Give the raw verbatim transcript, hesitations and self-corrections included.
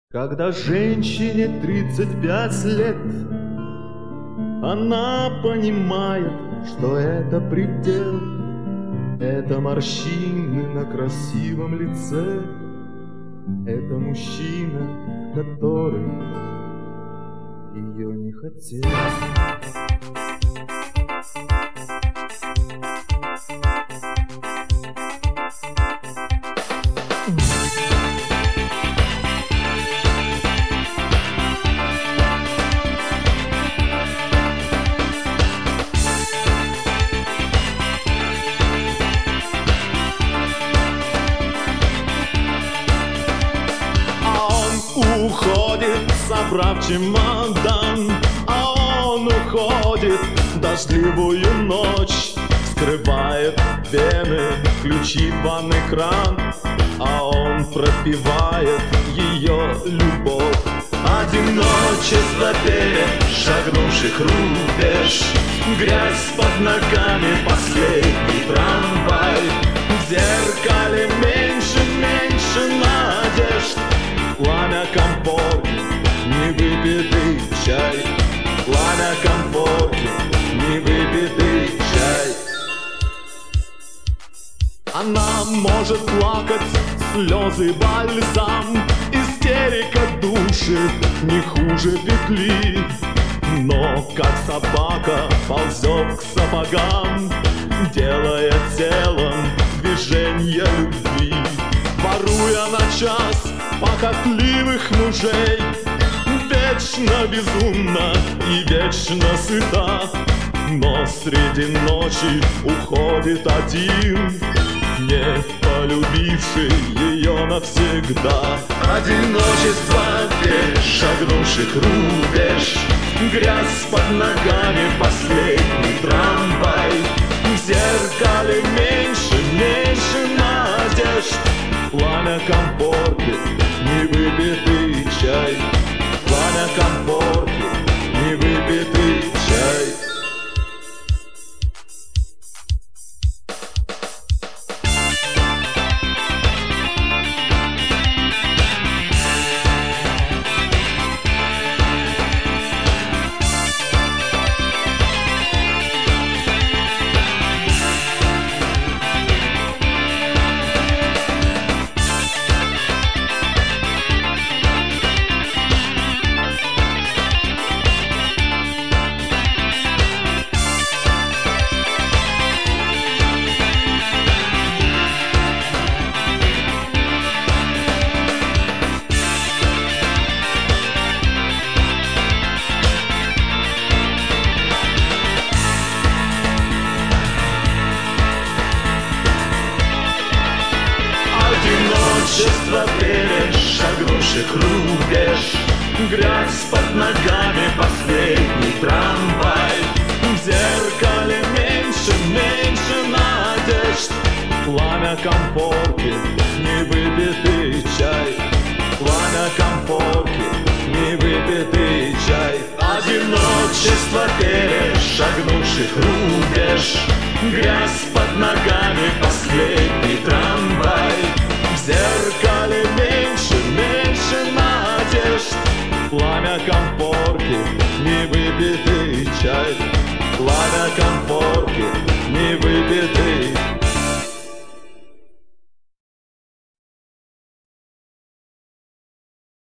Когда женщине тридцать пять лет, она понимает, что это предел. Это морщины на красивом лице, это мужчина, который ее не хотел. Уходит, собрав чемодан, а он уходит в дождливую ночь. Скрывает вены, включит ванный кран, а он пропивает ее любовь. Одиночество перешагнувших рубеж, грязь под ногами, последний трамвай. В зеркале меньше, меньше надежд, пламя конфорки, невыпитый чай. Пламя конфорки, невыпитый чай. Она может плакать, слезы бальзам, истерика душит не хуже петли. Но как собака ползет к сапогам, делая телом движение любви. Воруя на час похотливых мужей, вечно безумна и вечно сыта. Но среди ночи уходит один, не полюбивший ее навсегда. Одиночество перешагнувших рубеж, грязь под ногами, последний трамвай. В зеркале меньше, меньше надежд, пламя конфорки, невыпитый чай. Пламя конфорки, невыпитый чай. Одиночество перешагнувших рубеж, грязь под ногами, последний трамвай. В зеркале меньше, меньше надежд, пламя конфорки, невыпитый чай. Пламя конфорки, невыпитый чай. Одиночество перешагнувших рубеж, грязь под ногами, последний трамвай. В зеркале меньше, меньше надежд, пламя конфорки, невыпитый чай. Пламя конфорки, невыпитый